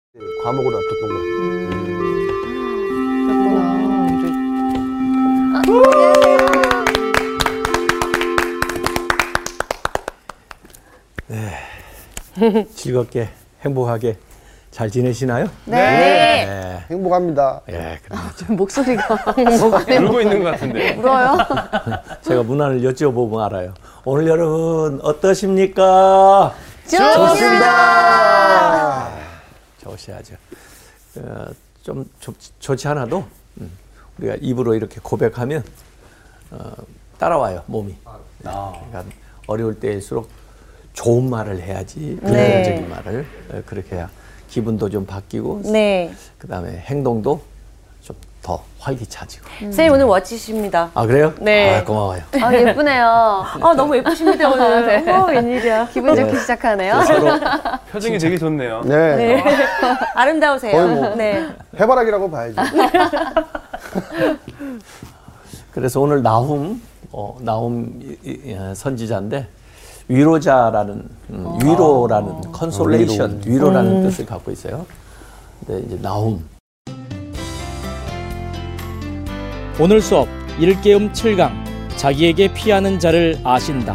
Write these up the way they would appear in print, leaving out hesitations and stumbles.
과목으로 놔뒀던 거. 네. 즐겁게 행복하게 잘 지내시나요? 네. 행복합니다. 예, 그럼요. 좀 목소리가 울고 있는 것 같은데. 울어요? 제가 문화를 여쭤보면 알아요. 오늘 여러분 어떠십니까? 좋습니다. 좋으셔야죠. 좀 좋지 않아도 우리가 입으로 이렇게 고백하면 따라와요, 몸이. 그러니까 어려울 때일수록 좋은 말을 해야지, 긍정적인 말을. 그렇게 해야 기분도 좀 바뀌고, 네. 그다음에 행동도 좀 더 활기차지고. 선생님 오늘 멋지십니다. 아, 그래요? 네. 아, 고마워요. 아, 예쁘네요. 아, 너무 예쁘십니다, 오늘. 네. 웬일이야. 기분 좋게 시작하네요. 서로 표정이 되게 좋네요. 네. 네. 아름다우세요. 거의 뭐. 네. 해바라기라고 봐야죠. 그래서 오늘 나훔 선지자인데 위로자라는 위로라는 컨솔레이션 위로라는 뜻을 갖고 있어요. 근데 이제 나훔. 오늘 수업 일계음 7강 자기에게 피하는 자를 아신다.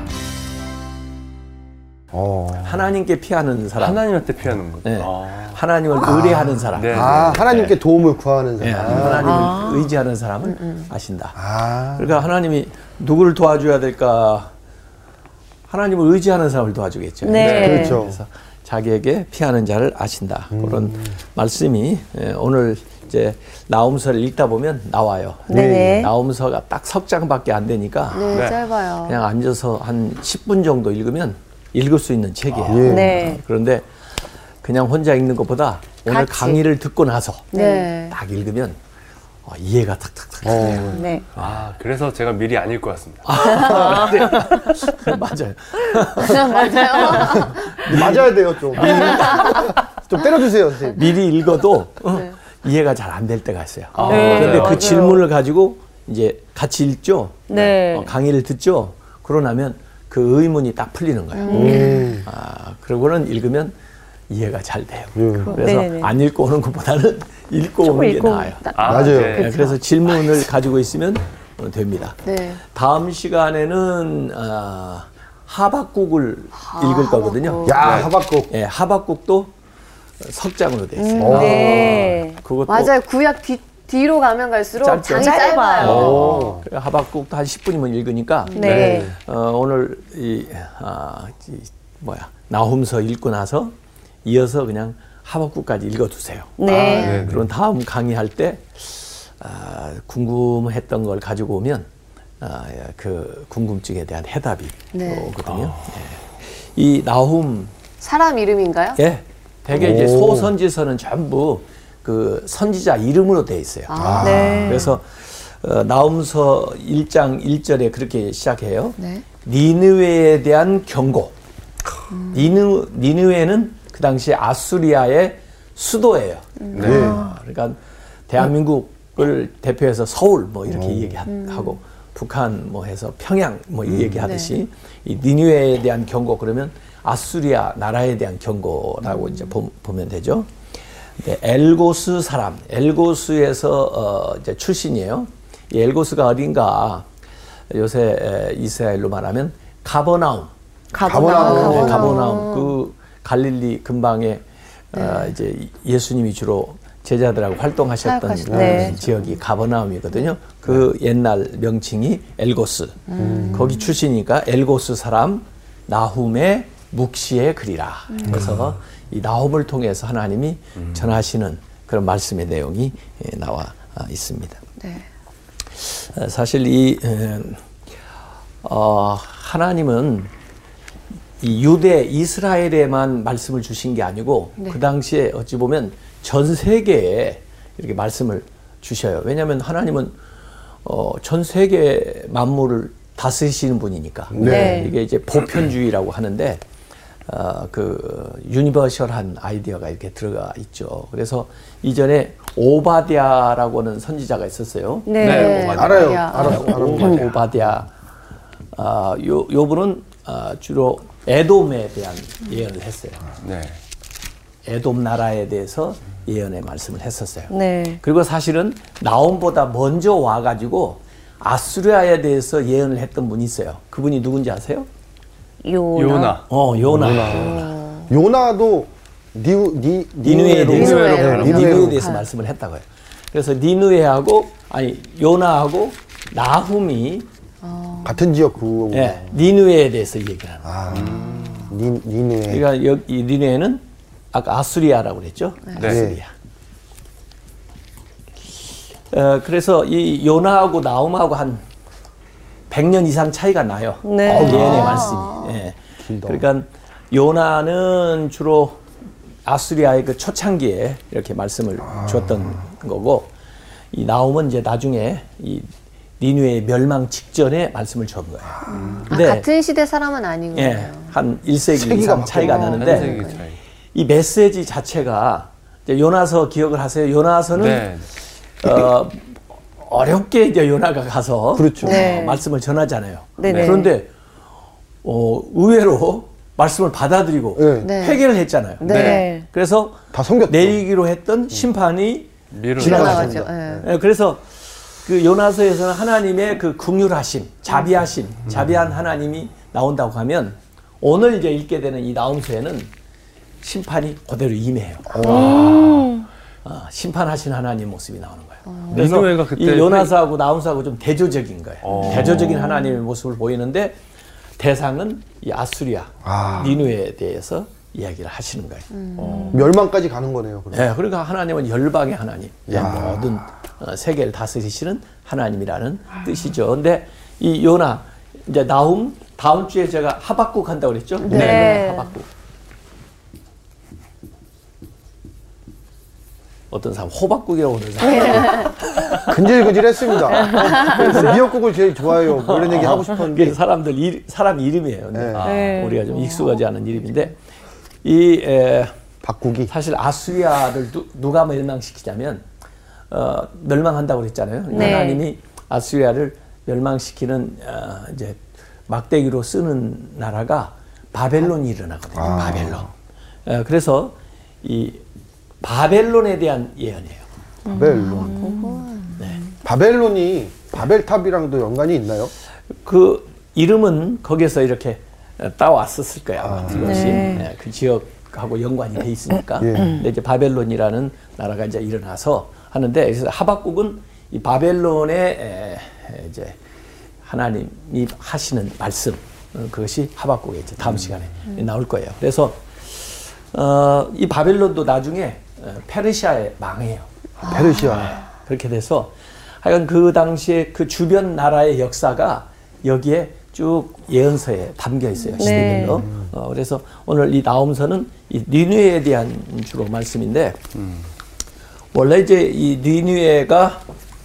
하나님께 피하는 사람. 하나님한테 피하는 거. 네. 하나님을 의뢰하는 사람. 네. 하나님께 도움을 구하는 네, 사람. 하나님을 의지하는 사람을 아신다. 아. 그러니까 하나님이 누구를 도와줘야 될까? 하나님을 의지하는 사람을 도와주겠죠. 네. 그렇죠. 그래서 자기에게 피하는 자를 아신다. 그런 말씀이 오늘 이제 나훔서를 읽다 보면 나와요. 네. 나훔서가 딱 석 장밖에 안 되니까 네, 네. 짧아요. 그냥 앉아서 한 10분 정도 읽으면 읽을 수 있는 책이에요. 예. 네. 그런데 그냥 혼자 읽는 것보다 오늘 같이. 강의를 듣고 나서 네. 딱 읽으면 이해가 탁탁탁. 네. 아, 그래서 제가 미리 안 읽고 왔습니다. 맞아요. 맞아요. 맞아야 돼요, 좀. 좀 때려주세요, 선생님. 미리 읽어도 이해가 잘 안 될 때가 있어요. 네, 그런데 그 맞아요. 질문을 가지고 이제 같이 읽죠. 네. 강의를 듣죠. 그러고 나면 그 의문이 딱 풀리는 거예요. 그러고는 읽으면 이해가 잘 돼요. 그래서 네네네. 안 읽고 오는 것보다는 읽고 오는 게 읽고 나아요. 맞아요. 네. 그래서 질문을 가지고 있으면 됩니다. 네. 다음 시간에는 하박국을 읽을 거거든요. 야, 하박국. 예, 하박국도 석장으로 돼 있어요. 네. 그것도 맞아요. 구약 뒤로 가면 갈수록 짧죠. 장이 짧아요. 오. 그래, 하박국도 한 10분이면 읽으니까 네. 오늘 나훔서 읽고 나서 이어서 그냥 하박국까지 읽어두세요. 네. 네. 그럼 다음 강의할 때 궁금했던 걸 가지고 오면 그 궁금증에 대한 해답이 네. 오거든요. 예. 이 나훔 사람 이름인가요? 예, 대개 이제 소선지서는 전부 그 선지자 이름으로 되어 있어요. 네. 그래서 나훔서 1장 1절에 그렇게 시작해요. 네. 니느웨에 대한 경고. 니느웨는 그 당시 아수리아의 수도예요. 네. 그러니까 대한민국을 대표해서 서울 뭐 이렇게 얘기하고 북한 뭐 해서 평양 뭐 이 얘기하듯이 이 니느웨에 대한 경고 그러면 아수리아 나라에 대한 경고라고 이제 보면 되죠. 근데 엘고스 사람, 엘고스에서 이제 출신이에요. 이 엘고스가 어딘가 요새 이스라엘로 말하면 가버나움. 가버나움. 그 갈릴리 근방에 이제 예수님이 주로 제자들하고 활동하셨던 네. 지역이 가버나움이거든요. 그 옛날 명칭이 엘고스. 거기 출신이니까 엘고스 사람 나훔의 묵시의 글이라. 그래서 이 나훔을 통해서 하나님이 전하시는 그런 말씀의 내용이 나와 있습니다. 네. 사실 이 하나님은 이 유대 이스라엘에만 말씀을 주신 게 아니고 그 당시에 어찌 보면 전 세계에 이렇게 말씀을 주셔요. 왜냐하면 하나님은 전 세계 만물을 다스리시는 분이니까. 네. 이게 이제 보편주의라고 하는데 그 유니버셜한 아이디어가 이렇게 들어가 있죠. 그래서 이전에 오바댜라고 하는 선지자가 있었어요. 네. 네, 알아요. 오바댜. 요 분은 주로 에돔에 대한 예언을 했어요. 네. 에돔 나라에 대해서 예언의 말씀을 했었어요. 네. 그리고 사실은 나홈보다 먼저 와가지고 아수리아에 대해서 예언을 했던 분이 있어요. 그분이 누군지 아세요? 요나. 요나. 요나도 니누에에 대해서 말씀을 했다고요. 그래서 니누에하고 요나하고 나훔이 같은 지역구. 예, 니누에에 대해서 얘기를 하는 거예요. 니누에. 그러니까 이 니누에는 아까 아수리아라고 그랬죠. 네. 아수리아. 그래서 이 요나하고 나훔하고 한 100년 이상 차이가 나요. 네. 예언의 말씀이. 예. 그러니까 요나는 주로 아수리아의 그 초창기에 이렇게 말씀을 줬던 거고, 이 나훔은 이제 나중에 이 니누의 멸망 직전에 말씀을 준 거예요. 근데 같은 시대 사람은 아닌 거예요. 예, 한 1세기 세기가 이상 차이가 바뀌어요. 나는데, 1세기 차이. 이 메시지 자체가 이제 요나서 기억을 하세요. 요나서는 네. 어렵게 이제 요나가 가서 그렇죠. 네. 말씀을 전하잖아요. 네네. 그런데 의외로 말씀을 받아들이고 네. 네. 회개를 했잖아요. 네. 그래서 다 섬겼죠. 내리기로 했던 심판이 미루나가죠. 지나가죠. 예. 예, 그래서 그 요나서에서는 하나님의 그 긍휼하심, 자비하심, 자비한 하나님이 나온다고 하면, 오늘 이제 읽게 되는 이 나홈서에는 심판이 그대로 임해요. 심판하신 하나님 모습이 나오는 거예요. 그래서 니누에가 그때 이 요나서하고 나홈서하고 좀 대조적인 거예요. 대조적인 하나님의 모습을 보이는데, 대상은 이 아수리아, 니누에 대해서 이야기를 하시는 거예요. 멸망까지 가는 거네요. 그럼. 네, 그러니까 하나님은 열방의 하나님, 모든 세계를 다스리시는 하나님이라는 뜻이죠. 근데 이 요나, 이제 나훔, 다음 주에 제가 하박국 한다고 그랬죠? 네. 하박국. 어떤 사람 호박국이라고 하는 사람. 근질근질했습니다. 그래서 미역국을 제일 좋아해요. 뭐 이런 얘기 하고 싶었는데. 이게 사람 이름이에요. 근데 네. 우리가 좀 익숙하지 않은 이름인데, 박국이. 사실 아수리아를 누가 멸망시키자면 멸망한다고 그랬잖아요. 네. 하나님이 아수리아를 멸망시키는 이제 막대기로 쓰는 나라가 바벨론이 일어나거든요. 바벨론. 그래서 이 바벨론에 대한 예언이에요. 바벨론. 바벨론이 바벨탑이랑도 연관이 있나요? 그 이름은 거기서 이렇게 따왔었을 거야. 아마 그것이 네. 그 지역하고 연관이 돼 있으니까. 예. 근데 이제 바벨론이라는 나라가 이제 일어나서 하는데, 그래서 하박국은 이 바벨론의 이제 하나님이 하시는 말씀, 그것이 하박국에 이제 다음 시간에 나올 거예요. 그래서 이 바벨론도 나중에 페르시아에 망해요. 페르시아. 그렇게 돼서 하여간 그 당시에 그 주변 나라의 역사가 여기에 쭉 예언서에 담겨 있어요. 시대별로. 그래서 오늘 이 나홈서는 이 니누에에 대한 주로 말씀인데, 원래 이제 이 니누에가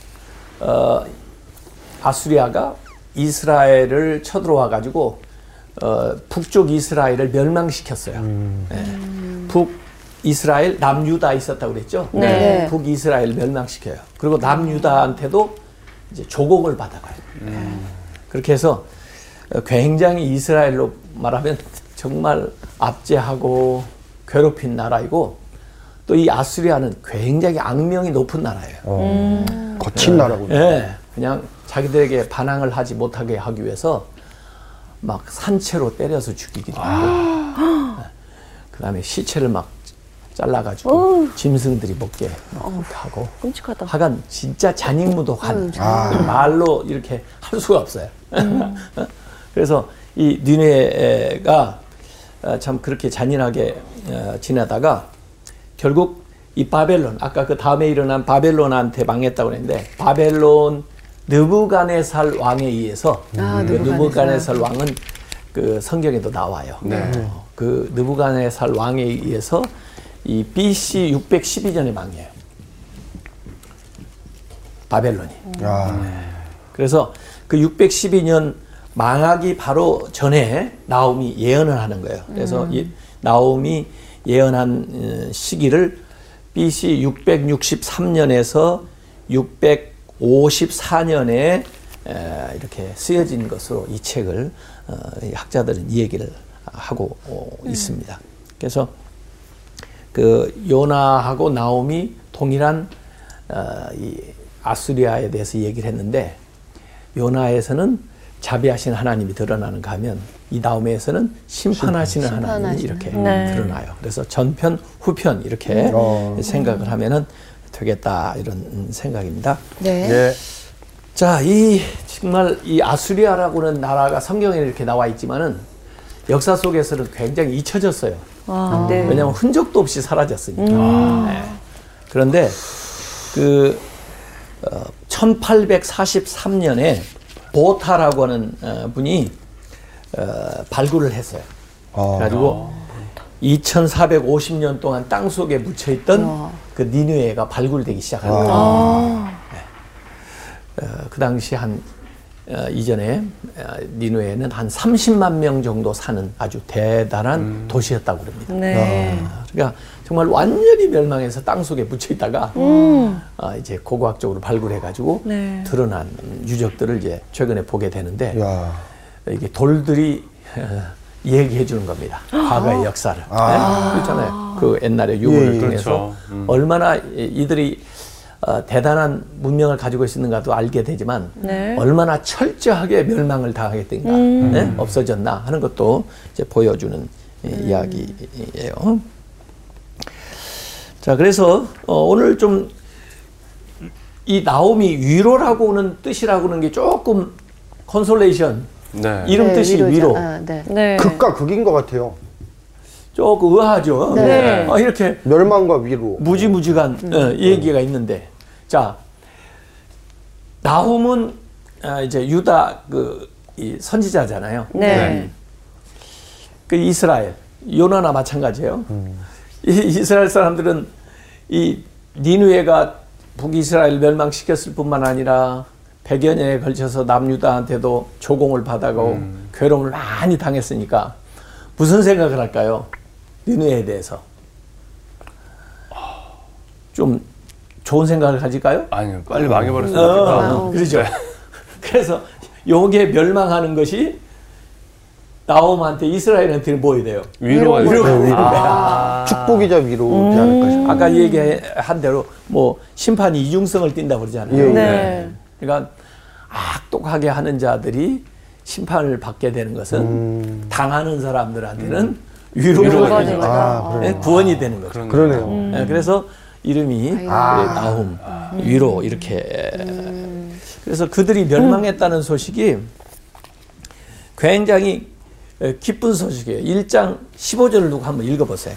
아수리아가 이스라엘을 쳐들어와 가지고 북쪽 이스라엘을 멸망시켰어요. 북 이스라엘, 남유다 있었다고 그랬죠? 네. 북이스라엘 멸망시켜요. 그리고 남유다한테도 이제 조공을 받아가요. 그렇게 해서 굉장히 이스라엘로 말하면 정말 압제하고 괴롭힌 나라이고, 또 이 아수리아는 굉장히 악명이 높은 나라예요. 거친 나라군요. 예, 그냥 자기들에게 반항을 하지 못하게 하기 위해서 막 산채로 때려서 죽이기도 하고, 그 다음에 시체를 막 잘라가지고 짐승들이 먹게 하고, 끔찍하다. 하여간 진짜 잔인무도한, 말로 이렇게 할 수가 없어요. 그래서 이 니느웨가 참 그렇게 잔인하게 지내다가 결국 이 바벨론, 아까 그 다음에 일어난 바벨론한테 망했다고 그랬는데, 바벨론 느부갓네살 왕에 의해서, 그 느부갓네살 왕은 그 성경에도 나와요. 그 느부갓네살 왕에 의해서 이 BC 612년에 망해요. 바벨론이. 그래서 그 612년 망하기 바로 전에 나홈이 예언을 하는 거예요. 그래서 이 나홈이 예언한 시기를 BC 663년에서 654년에 이렇게 쓰여진 것으로 이 책을 학자들은 이 얘기를 하고 있습니다. 그래서 그 요나하고 나홈이 동일한 이 아수리아에 대해서 얘기를 했는데 요나에서는 자비하신 하나님이 드러나는가 하면 이 나홈에서는 심판하시는 하나님이 이렇게 드러나요. 그래서 전편 후편 이렇게 생각을 하면은 되겠다 이런 생각입니다. 네. 예. 자, 이 정말 이 아수리아라고는 나라가 성경에 이렇게 나와 있지만은 역사 속에서는 굉장히 잊혀졌어요. 네. 왜냐하면 흔적도 없이 사라졌으니까. 네. 그런데 그 1843년에 보타라고 하는 분이 발굴을 했어요. 그래가지고 2450년 동안 땅 속에 묻혀있던 그 니느웨가 발굴되기 시작한 거예요. 그 당시 이전에 니느웨는 한 30만 명 정도 사는 아주 대단한 도시였다고 그럽니다. 네. 그러니까 정말 완전히 멸망해서 땅 속에 묻혀 있다가 이제 고고학적으로 발굴해가지고 드러난 유적들을 이제 최근에 보게 되는데 이게 돌들이 얘기해 주는 겁니다. 과거의 역사를. 네? 그렇잖아요. 그 옛날에 유물을 통해서 그렇죠. 얼마나 이들이 대단한 문명을 가지고 있었는가도 알게 되지만 얼마나 철저하게 멸망을 당하겠던가 네? 없어졌나 하는 것도 이제 보여주는 이야기예요. 자, 그래서 오늘 좀 이 나홈이 위로라고는 뜻이라고는 게 조금 컨솔레이션 이름 뜻이 위로. 네. 극과 극인 것 같아요. 조금 의아하죠. 네. 이렇게 멸망과 위로. 무지무지한 얘기가 있는데, 자, 나홈은 이제 유다 이 선지자잖아요. 네. 그 이스라엘, 요나나 마찬가지예요. 이스라엘 사람들은 이 니느웨가 북이스라엘 멸망시켰을 뿐만 아니라 100여 년에 걸쳐서 남유다한테도 조공을 받아가고 괴로움을 많이 당했으니까 무슨 생각을 할까요? 니느웨에 대해서. 좀 좋은 생각을 가질까요? 아니요, 빨리 망해버렸으면 좋겠다. 그렇죠. 그래서 요게 멸망하는 것이 나홈한테 이스라엘한테는 뭐야 돼요? 위로가 위로가 축복이자 위로지 않을까 싶어요. 아까 얘기한 대로 뭐 심판이 이중성을 띈다고 그러잖아요. 네. 그러니까 악독하게 하는 자들이 심판을 받게 되는 것은 당하는 사람들한테는 위로가 되는 거죠. 구원이 되는 거죠. 그러네요. 네, 그래서 이름이 나홈, 위로 이렇게. 그래서 그들이 멸망했다는 소식이 굉장히 기쁜 소식이에요. 1장 15절을 두고 한번 읽어보세요.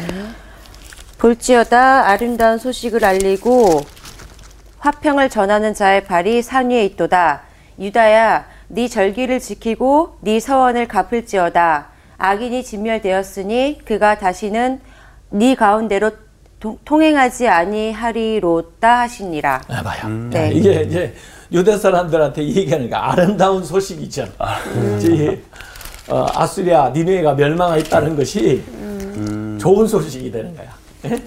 볼지어다 아름다운 소식을 알리고 화평을 전하는 자의 발이 산 위에 있도다. 유다야, 네 절기를 지키고 네 서원을 갚을지어다. 악인이 진멸되었으니 그가 다시는 네 가운데로 통행하지 아니하리로다 하시니라. 봐요. 네. 이게 이제 유대 사람들한테 얘기하는 게 아름다운 소식이 있잖아. 아수리아 니느웨가 멸망했다는 것이 좋은 소식이 되는 거야. 예?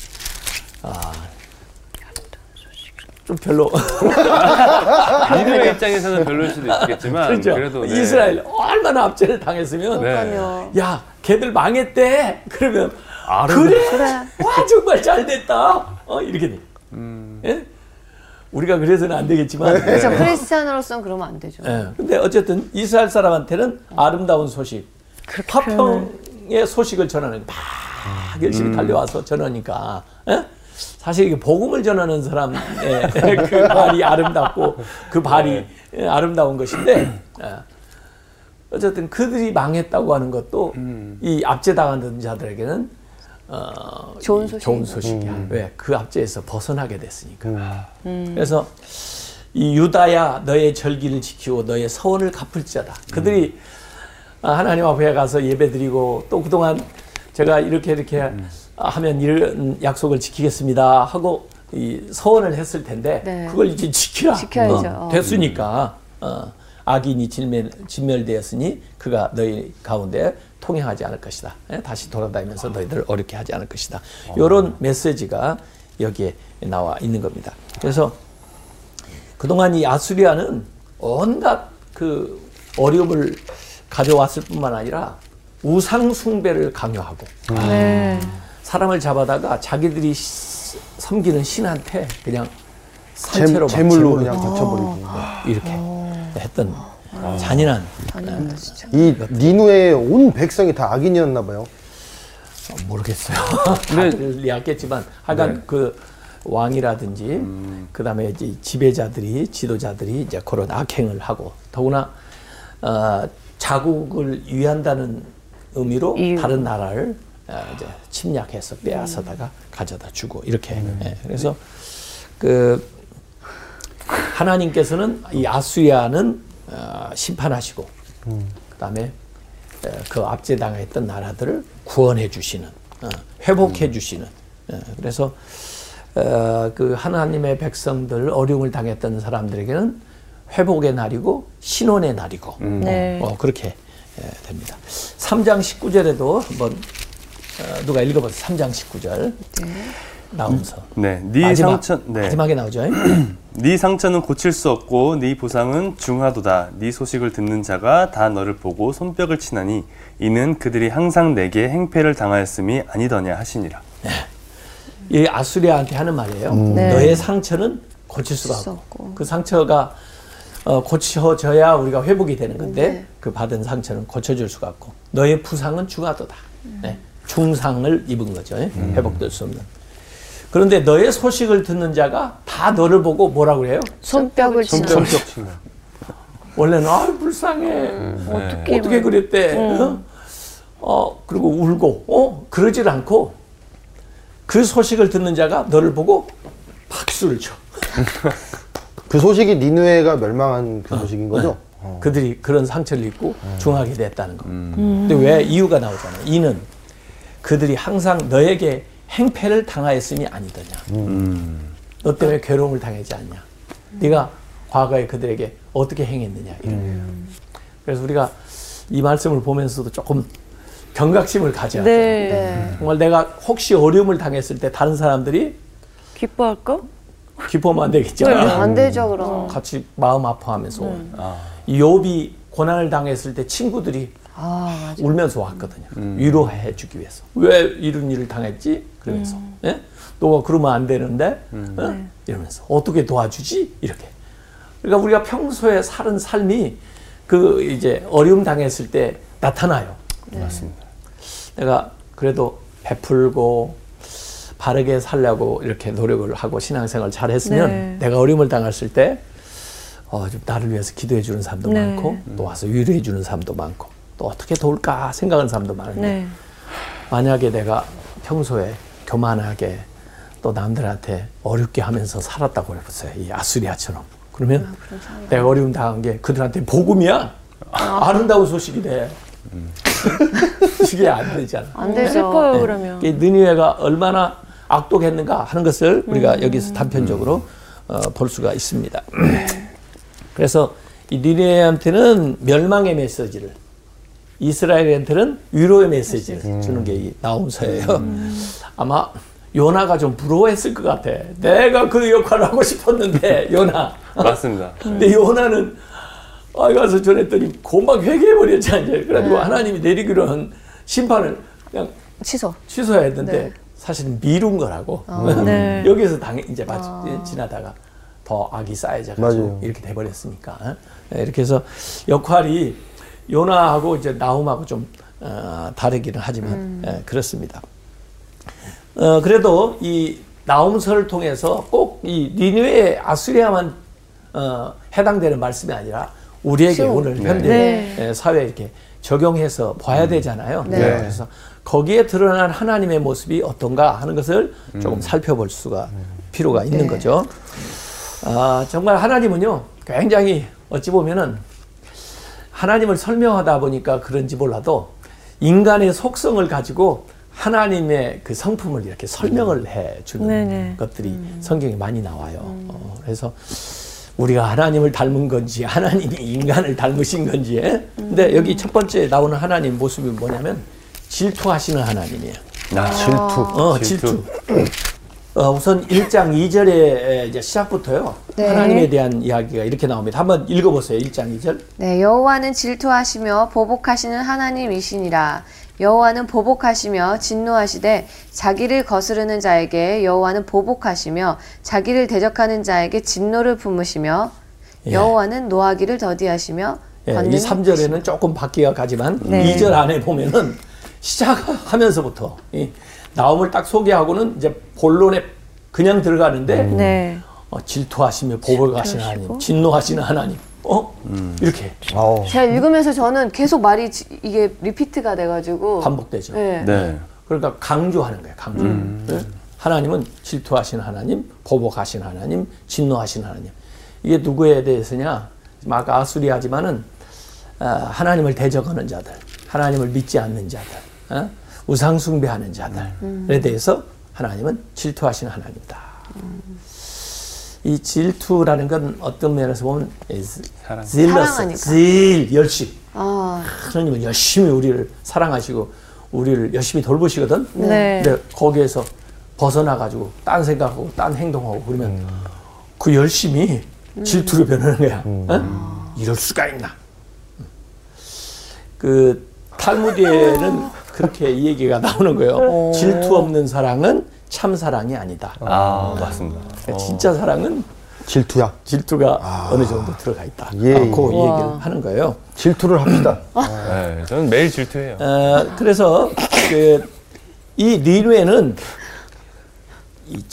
좀 별로. 니느웨 입장에서는 별로일 수도 있겠지만 그렇죠. 그래도 이스라엘 얼마나 압제를 당했으면 야 걔들 망했대. 그러면 그래. 와 정말 잘 됐다. 이렇게 돼. 예? 우리가 그래서는 안 되겠지만. 그렇죠. 크리스찬으로서는 그러면 안 되죠. 예. 근데 어쨌든 이스라엘 사람한테는 아름다운 소식, 화평의 소식을 전하는 막 열심히 달려와서 전하니까. 예? 사실 이게 복음을 전하는 사람의 그 발이 아름답고 그 발이 아름다운 것인데 어쨌든 그들이 망했다고 하는 것도 이 압제당하는 자들에게는 좋은 소식이야. 왜? 그 압제에서 벗어나게 됐으니까. 그래서 이 유다야 너의 절기를 지키고 너의 서원을 갚을지어다. 그들이 하나님 앞에 가서 예배드리고 또 그동안 제가 이렇게 하면 이런 약속을 지키겠습니다 하고 이 서원을 했을 텐데 그걸 이제 지켜야죠. 됐으니까 악인이 진멸되었으니 그가 너희 가운데 통행하지 않을 것이다. 다시 돌아다니면서 너희들을 어렵게 하지 않을 것이다. 이런 메시지가 여기에 나와 있는 겁니다. 그래서 그동안 이 아수리아는 온갖 그 어려움을 가져왔을 뿐만 아니라 우상 숭배를 강요하고 사람을 잡아다가 자기들이 섬기는 신한테 그냥 산채로 제물로 그냥 바쳐버리고 이렇게 했던 잔인한. 잔인하다 진짜. 이 니누의 온 백성이 다 악인이었나 봐요. 모르겠어요. 근데- 다들 이해했겠지만 하여간 그 왕이라든지 그다음에 이제 지배자들이 지도자들이 이제 그런 악행을 하고 더구나 자국을 위한다는 의미로 다른 나라를 이제 침략해서 빼앗아다가 가져다 주고 이렇게. 예, 그래서 그 하나님께서는 이 아수리아는 심판하시고 그다음에 그 압제당했던 나라들을 구원해 주시는, 회복해 주시는. 그래서 그 하나님의 백성들 어려움을 당했던 사람들에게는 회복의 날이고 신원의 날이고 네. 그렇게 됩니다. 3장 19절에도 한번 누가 읽어보세요. 3장 19절. 나오면서. 네, 네 상처, 네. 마지막에 나오죠. 네 상처는 고칠 수 없고 네 부상은 중하도다. 네 소식을 듣는 자가 다 너를 보고 손뼉을 치나니 이는 그들이 항상 내게 행패를 당하였음이 아니더냐 하시니라. 이 아수리아한테 하는 말이에요. 네. 너의 상처는 고칠 수가 없고 그 상처가 고쳐져야 우리가 회복이 되는 건데 네. 그 받은 상처는 고쳐줄 수가 없고 너의 부상은 중하도다. 네. 중상을 입은 거죠. 회복될 수 없는. 그런데 너의 소식을 듣는 자가 다 너를 보고 뭐라고 그래요? 손뼉을 치나. 손뼉 치나. 원래는 불쌍해. 어떻게 그랬대. 그리고 울고 그러질 않고 그 소식을 듣는 자가 너를 보고 박수를 쳐. 그 소식이 니누에가 멸망한 그 소식인 거죠? 그들이 그런 상처를 입고 중하게 됐다는 거. 근데 왜 이유가 나오잖아요. 이는 그들이 항상 너에게 행패를 당하였음이 아니더냐. 너 때문에 괴로움을 당하지 않냐. 네가 과거에 그들에게 어떻게 행했느냐. 그래서 우리가 이 말씀을 보면서도 조금 경각심을 가져야 돼요. 네. 정말 내가 혹시 어려움을 당했을 때 다른 사람들이 기뻐할까? 기뻐하면 안 되겠죠. 안 되죠 그럼. 같이 마음 아파하면서 이 욥이 고난을 당했을 때 친구들이 맞아. 울면서 왔거든요. 위로해 주기 위해서. 왜 이런 일을 당했지? 그러면서. 예? 너가 그러면 안 되는데? 이러면서. 어떻게 도와주지? 이렇게. 그러니까 우리가 평소에 사는 삶이 그 이제 어려움 당했을 때 나타나요. 맞습니다. 내가 그래도 베풀고 바르게 살려고 이렇게 노력을 하고 신앙생활 잘 했으면 네. 내가 어려움을 당했을 때 좀 나를 위해서 기도해 주는 사람도 네. 많고 또 와서 위로해 주는 사람도 많고 또 어떻게 도울까 생각하는 사람도 많은데 네. 만약에 내가 평소에 교만하게 또 남들한테 어렵게 하면서 살았다고 해보세요. 이 아수리아처럼. 그러면 내가 어려움 당한 게 그들한테 복음이야. 아름다운 소식이 돼. 이게 안 되잖아. 안 되죠. 슬퍼요 그러면. 느니웨가 얼마나 악독했는가 하는 것을 우리가 여기서 단편적으로 볼 수가 있습니다. 그래서 이 니느웨한테는 멸망의 메시지를, 이스라엘한테는 위로의 메시지를 주는 게 이 나홈서예요. 아마 요나가 좀 부러워했을 것 같아. 내가 그 역할을 하고 싶었는데 요나. 맞습니다. 근데 요나는 가서 전했더니 금방 회개해버렸잖아요. 그래가지고 하나님이 내리기로 한 심판을 그냥 취소해야 했는데 사실은 미룬 거라고. 네. 여기서 이제 지나다가 더 악이 쌓여져가지고 맞아요. 이렇게 돼버렸으니까. 이렇게 해서 역할이 요나하고 이제 나홈하고 좀 다르기는 하지만 그렇습니다. 그래도 이 나홈서를 통해서 꼭 이 니느웨 아수리아만 해당되는 말씀이 아니라 우리에게 오늘 현대 사회에 이렇게 적용해서 봐야 되잖아요. 네. 그래서 거기에 드러난 하나님의 모습이 어떤가 하는 것을 조금 살펴볼 수가 필요가 있는 거죠. 정말 하나님은요, 굉장히 어찌 보면은 하나님을 설명하다 보니까 그런지 몰라도 인간의 속성을 가지고 하나님의 그 성품을 이렇게 설명을 해 주는 것들이 성경에 많이 나와요. 그래서 우리가 하나님을 닮은 건지 하나님이 인간을 닮으신 건지. 근데 여기 첫 번째 나오는 하나님 모습이 뭐냐면 질투하시는 하나님이에요. 질투. 우선 1장 2절에 이제 시작부터요. 네. 하나님에 대한 이야기가 이렇게 나옵니다. 한번 읽어보세요. 1장 2절. 네, 여호와는 질투하시며 보복하시는 하나님이시니라. 여호와는 보복하시며 진노하시되 자기를 거스르는 자에게 여호와는 보복하시며 자기를 대적하는 자에게 진노를 품으시며 예. 여호와는 노하기를 더디하시며 예, 이 권능이 3절에는 조금 바뀌어 가지만 네. 2절 안에 보면은 시작하면서부터 이 나옴을 딱 소개하고는 이제 본론에 그냥 들어가는데 네. 질투하시며 보복하시는 하나님, 진노하시는 하나님, 이렇게 아우. 제가 읽으면서 저는 계속 말이 이게 리피트가 돼가지고 반복되죠. 네. 네. 그러니까 강조하는 거예요. 강조. 네? 하나님은 질투하시는 하나님, 보복하시는 하나님, 진노하시는 하나님. 이게 누구에 대해서냐? 아까 아수리아지만은 하나님을 대적하는 자들, 하나님을 믿지 않는 자들, 우상 숭배하는 자들에 대해서 하나님은 질투하시는 하나님이다. 이 질투라는 건 어떤 면에서 보면 사랑하니까. 열심. 아, 하나님은 열심히 우리를 사랑하시고 우리를 열심히 돌보시거든. 네. 근데 거기에서 벗어나가지고 딴 생각하고 딴 행동하고 그러면 그 열심이 질투로 변하는 거야. 이럴 수가 있나? 그 탈무드에는 그렇게 이 얘기가 나오는 거예요. 질투 없는 사랑은 참 사랑이 아니다. 아, 맞습니다. 그러니까 진짜 사랑은 질투야. 질투가 어느 정도 들어가 있다. 예, 예. 그 얘기를 하는 거예요. 질투를 합시다. 네, 저는 매일 질투해요. 그래서 이 니누에는 이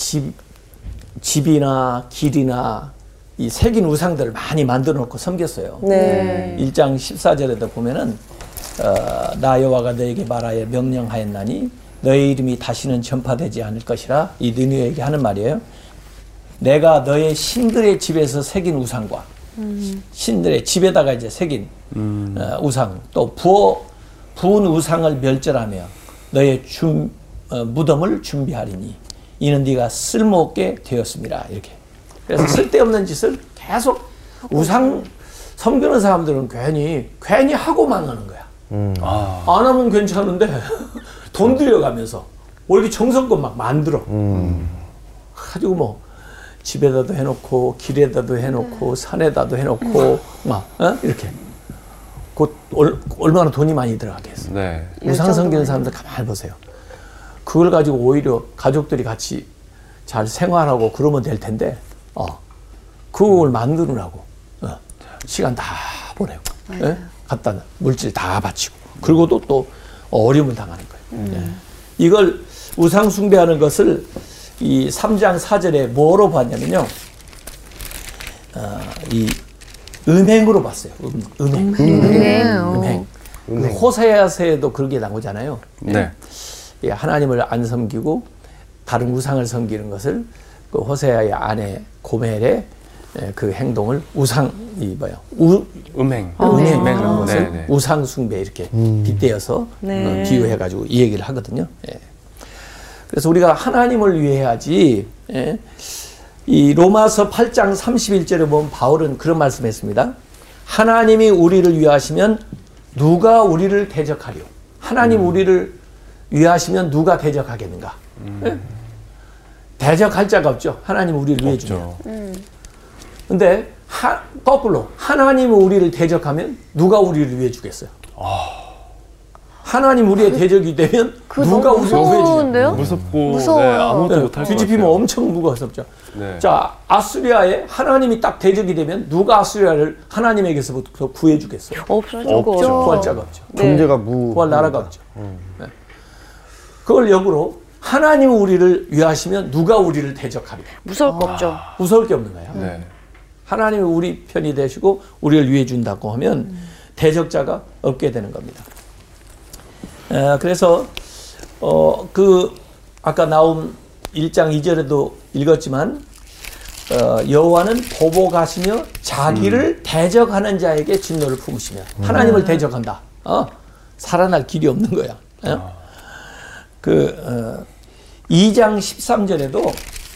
집이나 길이나 이 새긴 우상들을 많이 만들어 놓고 섬겼어요. 네. 1장 14절에도 보면은 나 여호와가 너에게 말하여 명령하였나니 너의 이름이 다시는 전파되지 않을 것이라 이 니누에게 하는 말이에요. 내가 너의 신들의 집에서 새긴 우상과 신들의 집에다가 이제 새긴 우상 또 부은 우상을 멸절하며 너의 무덤을 준비하리니 이는 네가 쓸모없게 되었습니다. 이렇게. 그래서 쓸데없는 짓을 계속 우상 섬기는 사람들은 괜히 하고만 하는 거야. 안 하면 괜찮은데 돈 들여가면서 이렇게 정성껏 막 만들어. 가지고 뭐 집에다도 해놓고 길에다도 해놓고 산에다도 해놓고 막 이렇게. 얼마나 돈이 많이 들어가겠어. 네. 우상 섬기는 사람들 가만히 보세요. 그걸 가지고 오히려 가족들이 같이 잘 생활하고 그러면 될 텐데, 그걸 만드느라고 시간 다 보내고, 갖다 물질 다 바치고, 그리고도 또 어려움을 당하는 거예요. 이걸 우상 숭배하는 것을 이 3장 4절에 뭐로 봤냐면요, 이 음행으로 봤어요. 음행. 그 호세아서에도 그런 게 나오잖아요. 네. 하나님을 안 섬기고 다른 우상을 섬기는 것을 그 호세아의 아내 고멜의 그 행동을 음행. 음행이라는 것을 네. 우상 숭배 이렇게 빗대어서 네. 비유해가지고 이 얘기를 하거든요. 그래서 우리가 하나님을 위해야지. 이 로마서 8장 31절에 보면 바울은 그런 말씀했습니다. 하나님이 우리를 위하시면 누가 우리를 대적하려? 하나님 우리를 위하시면 누가 대적하겠는가? 대적할 자가 없죠. 하나님 우리를 위해 주면. 근데 거꾸로 하나님이 우리를 대적하면 누가 우리를 위해 주겠어요? 하나님 우리의 대적이 되면 누가 우리를 위해 주겠어요? 무서운데요? 무섭고 무서워요. 아무것도 못할 것 뒤집히면 같아요. 엄청 무겁죠. 네. 자, 아수리아에 하나님이 딱 대적이 되면 누가 아수리아를 하나님에게서부터 구해 주겠어요? 없을 수가 없죠. 없죠. 구할 자가 없죠. 존재가 구할 나라가 없죠. 네. 그걸 역으로 하나님이 우리를 위하시면 누가 우리를 대적하리까? 무서울 거 없죠. 무서울 게 없는 거예요. 네. 하나님이 우리 편이 되시고 우리를 위해 준다고 하면 대적자가 없게 되는 겁니다. 그래서 아까 나온 1장 2절에도 읽었지만 여호와는 보복하시며 자기를 대적하는 자에게 진노를 품으시며 하나님을 대적한다. 살아날 길이 없는 거야. 2장 13절에도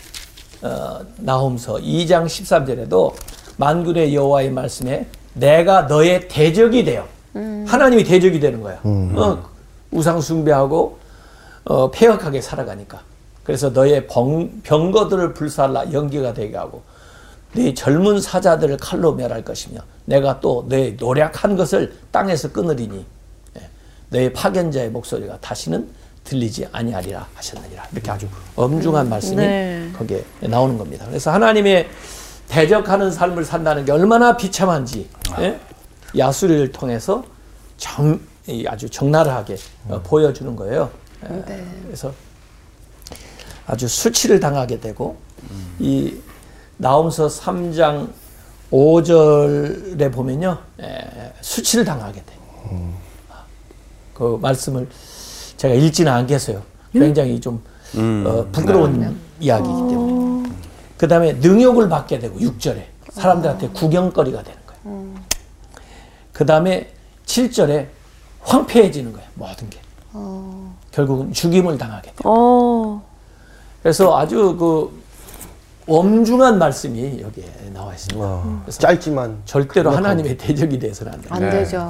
나홈서 2장 13절에도 만군의 여호와의 말씀에 내가 너의 대적이 되어 하나님이 대적이 되는 거야. 우상 숭배하고 폐역하게 살아가니까. 그래서 너의 병거들을 불살라 연기가 되게 하고 네 젊은 사자들을 칼로 멸할 것이며 내가 또 너의 노력한 것을 땅에서 끊으리니 너의 파견자의 목소리가 다시는 들리지 아니하리라 하셨느니라. 이렇게 아주 엄중한 말씀이 네. 거기에 나오는 겁니다. 그래서 하나님의 대적하는 삶을 산다는 게 얼마나 비참한지 예? 야수리를 통해서 아주 적나라하게 보여주는 거예요. 네. 그래서 아주 수치를 당하게 되고 이 나홈서 3장 5절에 보면요, 수치를 당하게 돼요. 그 말씀을 제가 읽지는 않겠어요. 굉장히 좀 부끄러운 이야기이기 때문에. 그 다음에 능욕을 받게 되고 6절에 사람들한테 구경거리가 되는 거예요. 그 다음에 7절에 황폐해지는 거예요. 모든 게. 결국은 죽임을 당하게 돼요. 그래서 아주 그 엄중한 말씀이 여기에 나와 있습니다. 그래서 짧지만 절대로 하나님의 대적이 돼서는 안 됩니다. 안 되죠.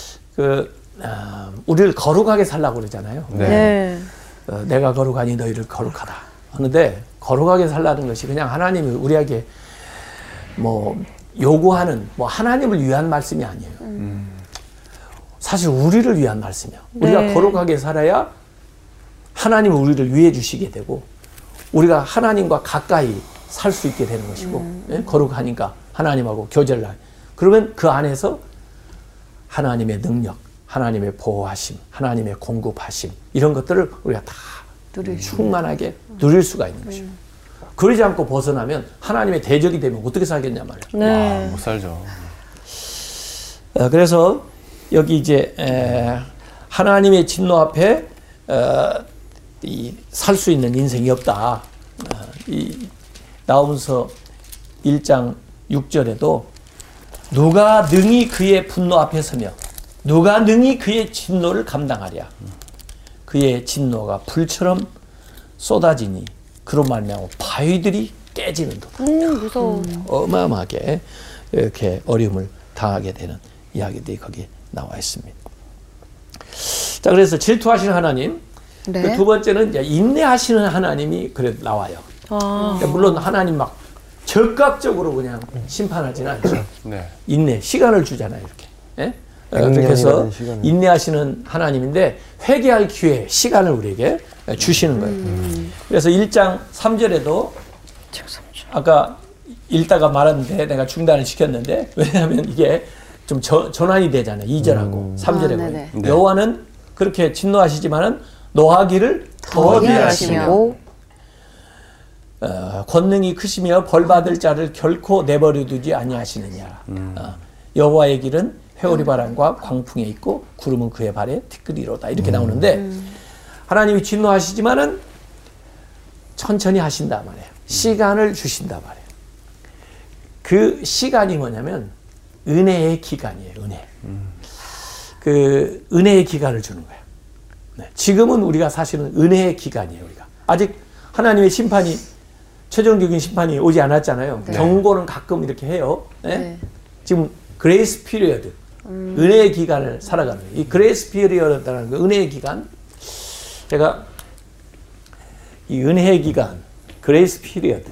우리를 거룩하게 살라고 그러잖아요. 네. 내가 거룩하니 너희를 거룩하다 하는데, 거룩하게 살라는 것이 그냥 하나님이 우리에게 뭐 요구하는 뭐 하나님을 위한 말씀이 아니에요. 사실 우리를 위한 말씀이에요. 우리가 네. 거룩하게 살아야 하나님은 우리를 위해 주시게 되고 우리가 하나님과 가까이 살 수 있게 되는 것이고 예? 거룩하니까 하나님하고 교제를 하고, 그러면 그 안에서 하나님의 능력, 하나님의 보호하심, 하나님의 공급하심, 이런 것들을 우리가 다 충만하게 누릴 수가 있는 것이고, 그러지 않고 벗어나면 하나님의 대적이 되면 어떻게 살겠냐 말이에요. 네. 못 살죠. 그래서 여기 이제 하나님의 진노 앞에 살 수 있는 인생이 없다. 이 나홈서 1장 6절에도 누가 능히 그의 분노 앞에 서며 누가 능히 그의 진노를 감당하랴. 그의 진노가 불처럼 쏟아지니 그로 말미암아 바위들이 깨지는도다. 무서워. 어마어마하게 이렇게 어려움을 당하게 되는 이야기들이 거기에 나와 있습니다. 자, 그래서 질투하시는 하나님. 네. 그 두 번째는 이제 인내하시는 하나님이 그래도 나와요. 그러니까 물론 하나님 막 적극적으로 그냥 심판하지는 않죠. 네. 인내, 시간을 주잖아요, 이렇게. 예? 백년이라는 그래서 시간을. 인내하시는 하나님인데 회개할 기회, 시간을 우리에게 주시는 거예요. 그래서 1장 3절에도 아까 읽다가 말았는데 내가 중단을 시켰는데, 왜냐하면 이게 좀 전환이 되잖아요. 2절하고 3절에 네네. 보면. 여호와는 그렇게 진노하시지만은 노하기를 더디하시며 권능이 크시며 벌받을 자를 결코 내버려 두지 아니하시느냐. 여호와의 길은 회오리 바람과 광풍에 있고 구름은 그의 발에 티끌이로다. 이렇게 나오는데 하나님이 진노하시지만은 천천히 하신다 말이에요. 시간을 주신다 말이에요. 그 시간이 뭐냐면 은혜의 기간이에요. 은혜. 그 은혜의 기간을 주는 거예요. 네. 지금은 우리가 사실은 은혜의 기간이에요. 우리가 아직 하나님의 심판이, 최종적인 심판이 오지 않았잖아요. 네. 경고는 가끔 이렇게 해요. 네? 네. 지금 그레이스 피리어드, 은혜의 기간을 살아가는 거예요. 이 그레이스 피리어드라는 거, 은혜의 기간, 제가 이 은혜의 기간, 그레이스 피리어드,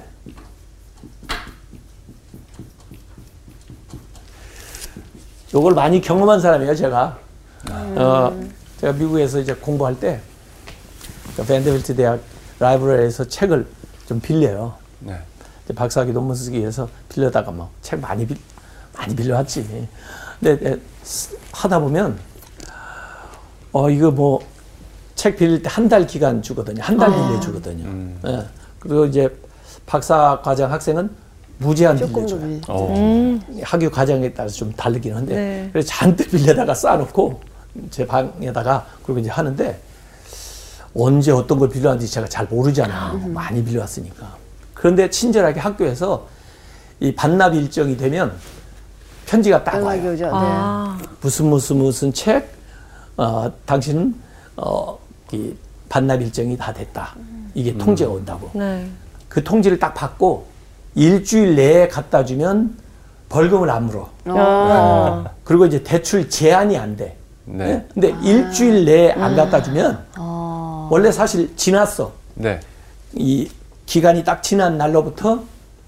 요걸 많이 경험한 사람이에요, 제가. 제가 미국에서 이제 공부할 때, 밴더빌트 대학 라이브러리에서 책을 좀 빌려요. 네. 박사학위 논문 쓰기 위해서 빌려다가 뭐 책 많이 빌려왔지. 근데 하다 보면, 이거 뭐, 책 빌릴 때 한 달 기간 주거든요. 한 달 빌려주거든요. 예. 그리고 이제 박사 과정 학생은 무제한 빌려줘요. 학위 과정에 따라서 좀 다르긴 한데, 네. 그래서 잔뜩 빌려다가 쌓아놓고 제 방에다가 그리고 이제 하는데, 언제 어떤 걸 빌려왔는지 제가 잘 모르잖아요. 많이 빌려왔으니까. 그런데 친절하게 학교에서 이 반납 일정이 되면 편지가 딱 연락이 와요. 오죠. 네. 아, 무슨 책, 당신은 이 반납 일정이 다 됐다. 이게 통지가 온다고. 네. 그 통지를 딱 받고 일주일 내에 갖다 주면 벌금을 안 물어. 그리고 이제 대출 제한이 안 돼. 네. 네? 근데 일주일 내에 안 갖다 주면 원래 사실 지났어. 네. 이 기간이 딱 지난 날로부터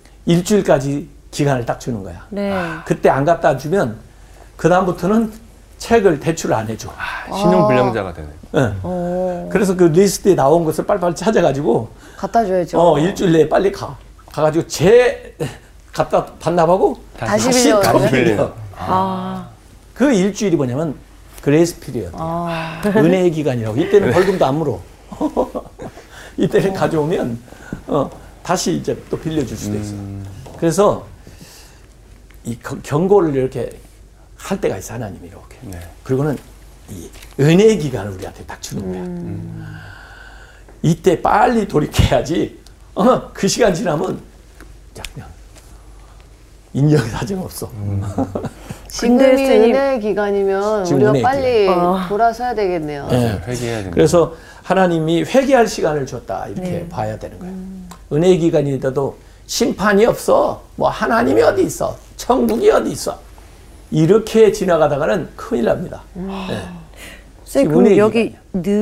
일주일까지 기간을 딱 주는 거야. 네. 그때 안 갖다 주면 그 다음부터는 책을 대출 안 해줘. 신용 불량자가 되네. 예. 그래서 그 리스트에 나온 것을 빨리빨리 찾아가지고 갖다 줘야죠. 일주일 내에 빨리 가가지고 갖다 반납하고 다시 빌려오는 빌려. 그 일주일이 뭐냐면 그레이스 피리어드. 은혜의 기간이라고. 이때는 벌금도 안 물어. 이때는 가져오면 다시 이제 또 빌려줄 수도 있어. 그래서 이 경고를 이렇게 할 때가 있어, 하나님이 이렇게. 네. 그리고는 이 은혜의 기간을 우리한테 딱 주는 거야. 이때 빨리 돌이켜야지. 그 시간 지나면 그냥 인정이 사정 없어. 지금이 선생님. 은혜의 기간이면 지금 우리가 은혜의 빨리 돌아서야 되겠네요. 네. 회개해야 됩니다. 그래서 하나님이 회개할 시간을 줬다 이렇게 봐야 되는 거예요. 은혜의 기간이라도 심판이 없어. 뭐 하나님이 어디 있어? 천국이 어디 있어? 이렇게 지나가다가는 큰일 납니다. 네. 선생님, 그럼 여기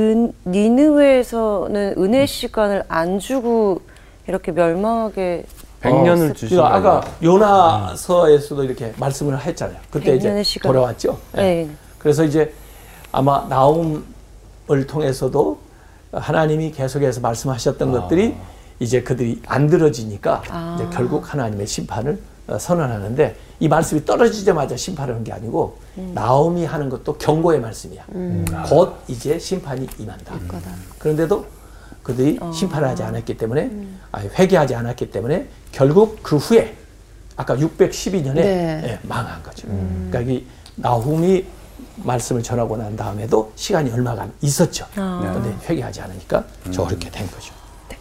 니느웨에서는 은혜 시간을 안 주고 이렇게 멸망하게 100년을 주신 그러니까 아까 요나서에서도 이렇게 말씀을 했잖아요. 그때 이제 100년의 시간. 돌아왔죠. 네. 네. 그래서 이제 아마 나움을 통해서도 하나님이 계속해서 말씀하셨던 것들이 이제 그들이 안 들어지니까 이제 결국 하나님의 심판을 선언하는데, 이 말씀이 떨어지자마자 심판하는 게 아니고 나움이 하는 것도 경고의 말씀이야. 곧 이제 심판이 임한다. 그런데도 그들이 심판하지 않았기 때문에 회개하지 않았기 때문에 결국 그 후에 아까 612년에 망한 거죠. 그러니까 이 나훔이 말씀을 전하고 난 다음에도 시간이 얼마간 있었죠. 그런데 회개하지 않으니까 저렇게 된 거죠.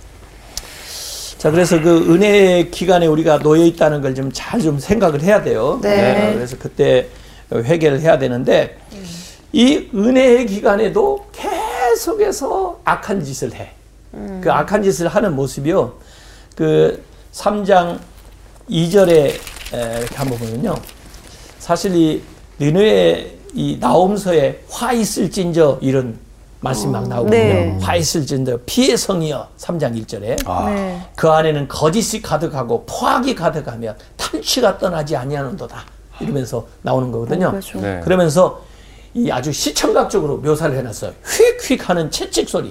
자, 그래서 그 은혜의 기간에 우리가 놓여 있다는 걸 좀 잘 좀 생각을 해야 돼요. 네. 그래서 그때 회개를 해야 되는데, 이 은혜의 기간에도 계속해서 악한 짓을 해. 그 악한 짓을 하는 모습이요. 그 3장 2절에 이렇게 한번 보면요. 사실 이 니느웨 이 나홈서에 화 있을진저 이런 말씀이 막 나오거든요. 네. 화 있을진저 피의 성이여 3장 1절에 네. 그 안에는 거짓이 가득하고 포악이 가득하며 탈취가 떠나지 아니하는도다 이러면서 나오는 거거든요. 그렇죠. 네. 그러면서 이 아주 시청각적으로 묘사를 해놨어요. 휙휙 하는 채찍 소리,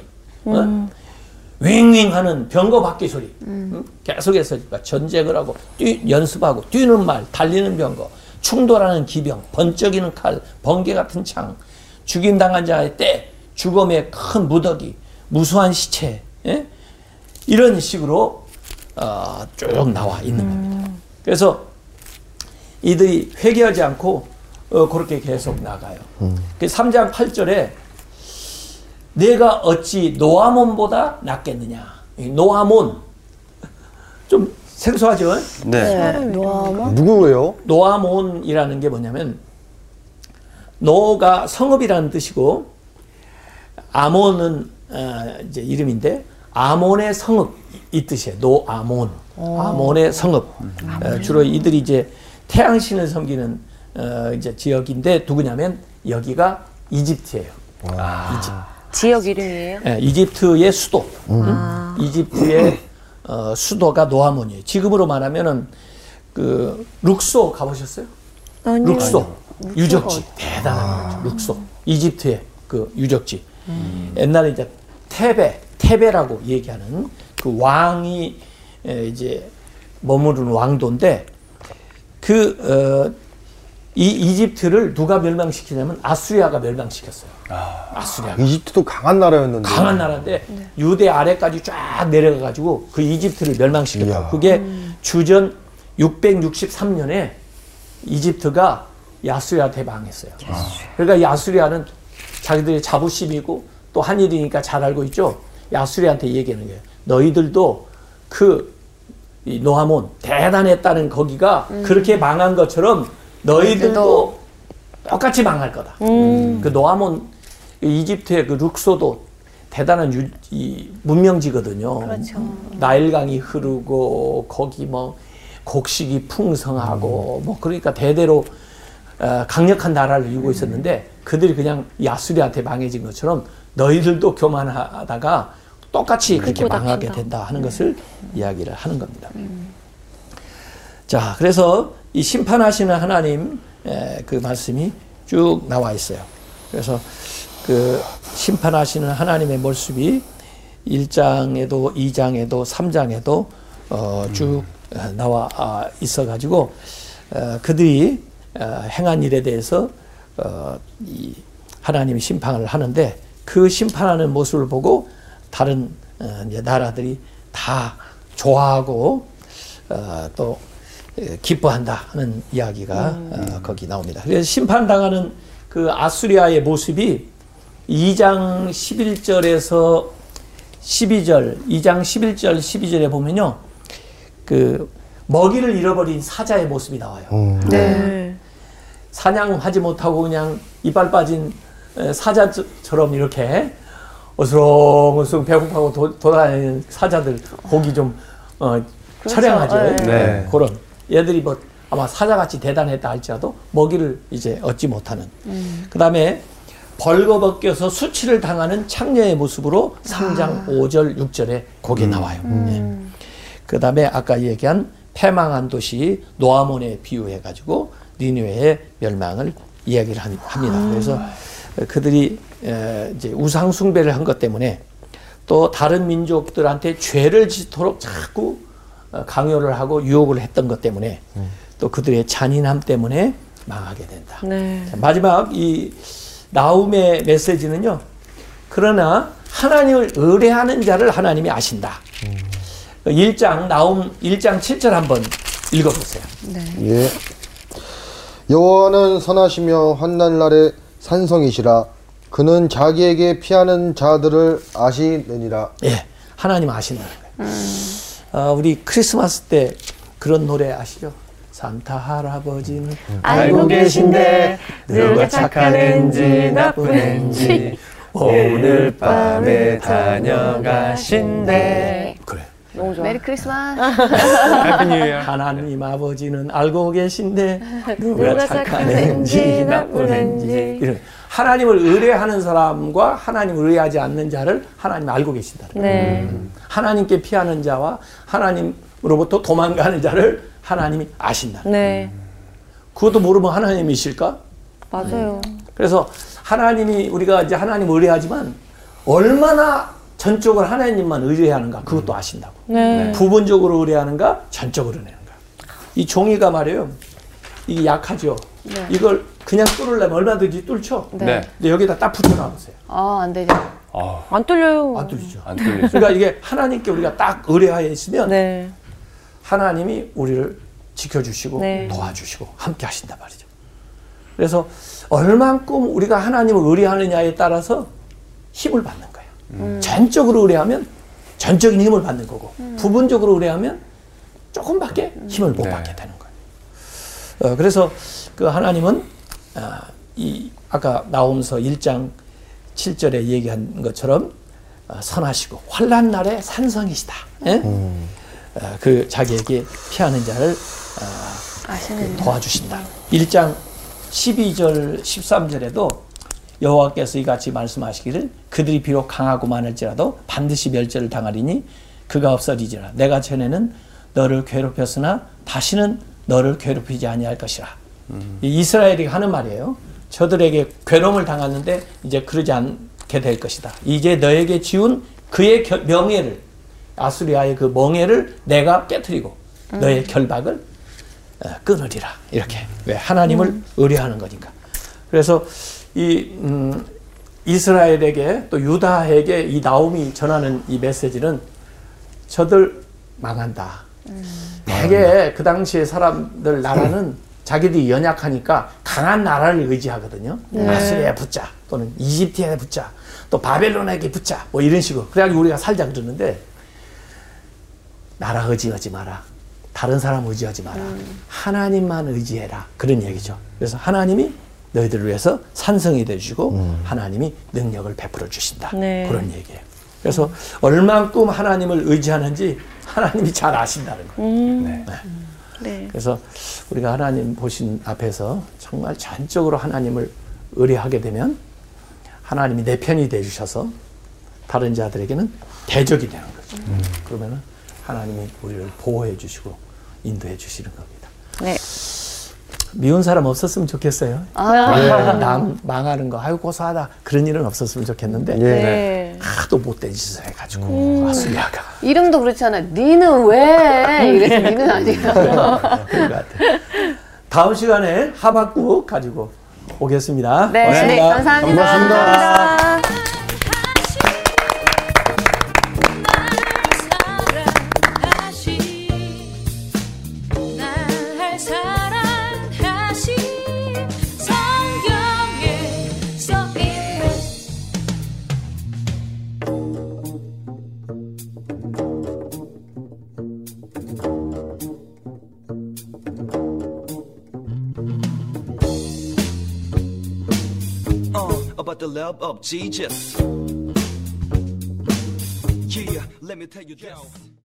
윙윙 하는 병거 바퀴 소리, 계속해서 전쟁을 하고 연습하고 뛰는 말, 달리는 병거, 충돌하는 기병, 번쩍이는 칼, 번개 같은 창, 죽임당한 자의 때, 죽음의 큰 무더기, 무수한 시체, 예? 이런 식으로 쭉 나와 있는 겁니다. 그래서 이들이 회개하지 않고 그렇게 계속 나가요. 그 3장 8절에 내가 어찌 노아몬보다 낫겠느냐. 이 노아몬 좀 생소하죠? 네. 누구예요? 노아몬이라는 게 뭐냐면, 노가 성읍이라는 뜻이고 아몬은 이제 이름인데, 아몬의 성읍 이 뜻이에요. 노아몬. 아몬의 성읍. 주로 이들이 이제 태양신을 섬기는 이제 지역인데, 누구냐면 여기가 이집트예요. 지역 이름이에요? 네, 이집트의 수도. 이집트의 수도가 노아몬이에요. 지금으로 말하면은 그 룩소 가보셨어요? 아니요. 룩소. 유적지. 대단한 거죠. 룩소. 이집트의 그 유적지. 옛날에 이제 테베라고 얘기하는 그 왕이 이제 머무르는 왕도인데, 이 이집트를 누가 멸망시키냐면 아수리아가 멸망시켰어요. 아수리아가. 이집트도 강한 나라였는데. 강한 나라인데 유대 아래까지 쫙 내려가가지고 그 이집트를 멸망시켰다. 이야. 그게 주전 663년에 이집트가 야수리아한테 망했어요. 그러니까 야수리아는 자기들의 자부심이고 또 한일이니까 잘 알고 있죠. 야수리아한테 얘기하는 거예요. 너희들도 이 노아몬 대단했다는 거기가 그렇게 망한 것처럼 너희들도 똑같이 망할 거다. 그 노아몬, 이집트의 그 룩소도 대단한 이 문명지거든요. 그렇죠. 나일강이 흐르고 거기 뭐 곡식이 풍성하고 뭐 그러니까 대대로 강력한 나라를 이루고 있었는데, 그들이 그냥 야수리한테 망해진 것처럼 너희들도 교만하다가 똑같이 그렇게 망하게 된다 하는 것을 이야기를 하는 겁니다. 자, 그래서 이 심판하시는 하나님 그 말씀이 쭉 나와 있어요. 그래서 그 심판하시는 하나님의 모습이 1장에도 2장에도 3장에도 쭉 나와 있어가지고 그들이 행한 일에 대해서 이 하나님이 심판을 하는데 그 심판하는 모습을 보고 다른 이제 나라들이 다 좋아하고 또 기뻐한다 하는 이야기가 거기 나옵니다. 그래서 심판당하는 그 아수리아의 모습이 2장 11절에서 12절, 2장 11절, 12절에 보면요. 그 먹이를 잃어버린 사자의 모습이 나와요. 네. 사냥하지 못하고 그냥 이빨 빠진 사자처럼 이렇게 어스렁어스렁 배고파고 돌아다니는 사자들 보기 좀 처량하죠. 네. 그런 얘들이 뭐 아마 사자같이 대단했다 할지라도 먹이를 이제 얻지 못하는. 그 다음에 벌거벗겨서 수치를 당하는 창녀의 모습으로 3장 5절 6절에 거기 나와요. 그 다음에 아까 얘기한 패망한 도시 노아몬에 비유해가지고 니느웨의 멸망을 이야기를 합니다. 그래서 그들이 이제 우상 숭배를 한 것 때문에 또 다른 민족들한테 죄를 짓도록 자꾸 강요를 하고 유혹을 했던 것 때문에 또 그들의 잔인함 때문에 망하게 된다. 네. 자, 마지막 이 나움의 메시지는요. 그러나 하나님을 의뢰하는 자를 하나님이 아신다. 1장 나움 1장 7절 한번 읽어보세요. 예. 여호와는 선하시며 환난날에 산성이시라. 그는 자기에게 피하는 자들을 아시느니라. 예, 하나님 아신다는 거예요. 우리 크리스마스 때 그런 노래 아시죠? 산타 할아버지는 알고 계신데 누가 착한 앤지 나쁜 앤지 오늘 밤에 다녀가신대. 그래. 너무 좋아. 메리 크리스마스. 해피 뉴 이어. 하나님 아버지는 알고 계신데 누가 누가 착한 착한 앤지 앤지 나쁜 나쁜 앤지. 앤지. 이런 하나님을 의뢰하는 사람과 하나님을 의뢰하지 않는 자를 하나님 알고 계신다는 거예요. 네. 하나님께 피하는 자와 하나님으로부터 도망가는 자를 하나님이 아신다. 네. 그것도 모르면 하나님이실까? 맞아요. 그래서 하나님이 우리가 이제 하나님 의뢰하지만 얼마나 전적으로 하나님만 의뢰하는가 그것도 아신다고. 네. 부분적으로 의뢰하는가 전적으로 의뢰하는가. 이 종이가 말이에요. 이게 약하죠. 네. 이걸 그냥 뚫으려면 얼마든지 뚫죠. 네. 근데 여기다 딱 붙여놔보세요. 안 되죠. 안 뚫려요. 안 뚫리죠. 안 뚫리죠. 그러니까 이게 하나님께 우리가 딱 의뢰하여 있으면 네. 하나님이 우리를 지켜주시고 네. 도와주시고 함께 하신단 말이죠. 그래서 얼만큼 우리가 하나님을 의뢰하느냐에 따라서 힘을 받는 거예요. 전적으로 의뢰하면 전적인 힘을 받는 거고 부분적으로 의뢰하면 조금밖에 힘을 못 네. 받게 되는 거예요. 그래서 그 하나님은 이 아까 나홈서 1장 7절에 얘기한 것처럼 선하시고 환난 날에 산성이시다. 예? 그 자기에게 피하는 자를 도와주신다. 1장 12절 13절에도 여호와께서 이같이 말씀하시기를 그들이 비록 강하고 많을지라도 반드시 멸절을 당하리니 그가 없어지리라. 내가 전에는 너를 괴롭혔으나 다시는 너를 괴롭히지 아니할 것이라. 이 이스라엘이 하는 말이에요. 저들에게 괴로움을 당했는데 이제 그러지 않게 될 것이다. 이제 너에게 지운 그의 명예를 아수리아의 그 멍에를 내가 깨트리고 너의 결박을 끊으리라. 이렇게. 왜? 하나님을 의뢰하는 거니까. 그래서 이 이스라엘에게 또 유다에게 이 나홈이 전하는 이 메시지는 저들 망한다. 대개 그 당시에 사람들 나라는 자기들이 연약하니까 강한 나라를 의지하거든요. 아수리아에 붙자 또는 이집트에 붙자 또 바벨론에게 붙자 뭐 이런 식으로. 그래가지고 우리가 살자 그러는데 나라 의지하지 마라. 다른 사람 의지하지 마라. 하나님만 의지해라. 그런 얘기죠. 그래서 하나님이 너희들을 위해서 산성이 되주시고 하나님이 능력을 베풀어 주신다. 네. 그런 얘기예요. 그래서 얼만큼 하나님을 의지하는지 하나님이 잘 아신다는 거예요. 네. 네. 그래서 우리가 하나님 보신 앞에서 정말 전적으로 하나님을 의뢰하게 되면 하나님이 내 편이 되주셔서 다른 자들에게는 대적이 되는 거죠. 그러면은 하나님이 우리를 보호해 주시고 인도해 주시는 겁니다. 네. 미운 사람 없었으면 좋겠어요. 남 망하는 거, 아유 고소하다 그런 일은 없었으면 좋겠는데 예. 네. 하도 못된 짓을 해가지고 아수리아가 이름도 그렇잖아. 니는 왜? 이래서 니는 아니야. 그런 것 같아요. 다음 시간에 하박국 가지고 오겠습니다. 네, 네, 감사합니다. 고맙습니다. About the love of Jesus. Yeah, let me tell you this.